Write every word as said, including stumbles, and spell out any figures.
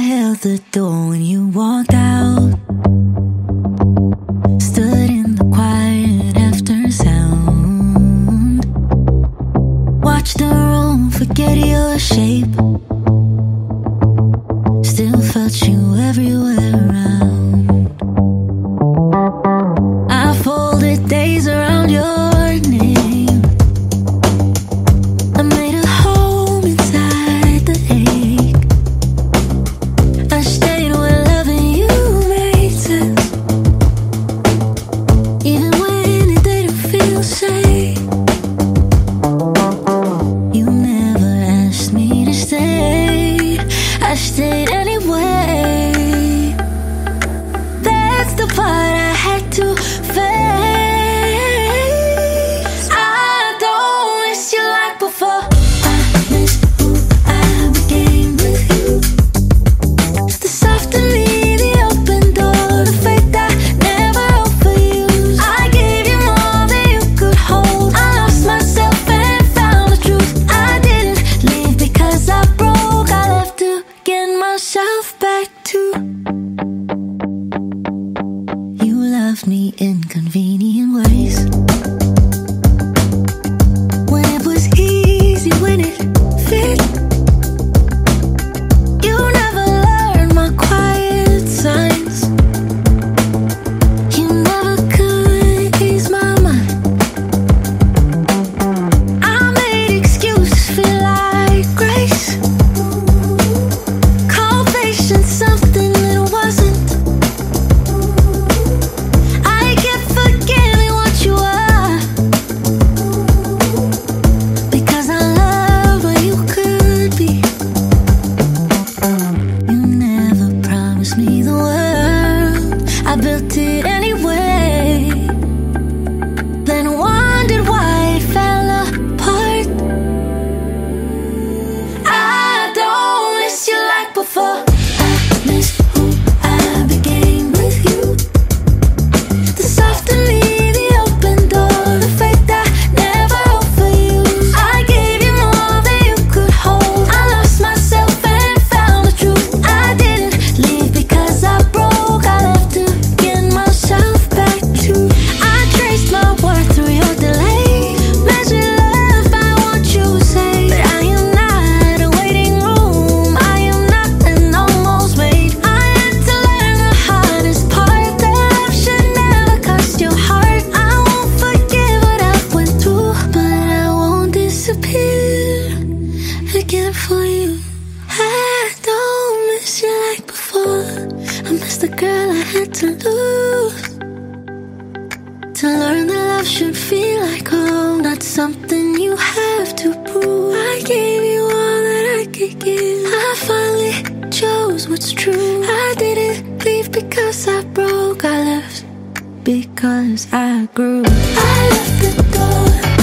held the door when you walked out. Stood in the quiet after sound. Watched the room forget your shape. Still felt you everywhere around. I folded days around your name. I made a home inside the ache. I stayed where loving you made sense, even when it didn't feel safe. You never asked me to stay. I stayed anyway. That's the part I had to face. I don't miss you like before. I miss who I became with you. The soft in me, the open door, the faith I never overused. I gave you more than you could hold. I lost myself and found the truth. I didn't leave because I broke. I left to get myself back too. You loved me in convenient ways. When it was easy, when it fit. You never learned my quiet signs. You never could ease my mind. I made excuses feel like grace. Called patience something that wasn't. I kept forgetting what you are, because I love what you could be. You never promised me the world. I built it anyway. Then wondered why it fell apart. I don't miss you like before. I miss who I became with you. The soft in me, the open door, the faith I never overused. I gave you more than you could hold. I lost myself and found the truth. I didn't leave because I broke. I left to get myself back too. I traced my worth through your delay. Measured love by what you say. But I am not a waiting room. I am not an almost made. I had to learn the hardest part. That love should never cost your heart. I won't forget what I went through, but I won't disappear again for you. I don't miss you like before. I miss the girl I had to lose, to learn that love should feel like home, not something you have to prove. I gave you all that I could give. I finally chose what's true. I didn't leave because I broke. I left because I grew. I left the door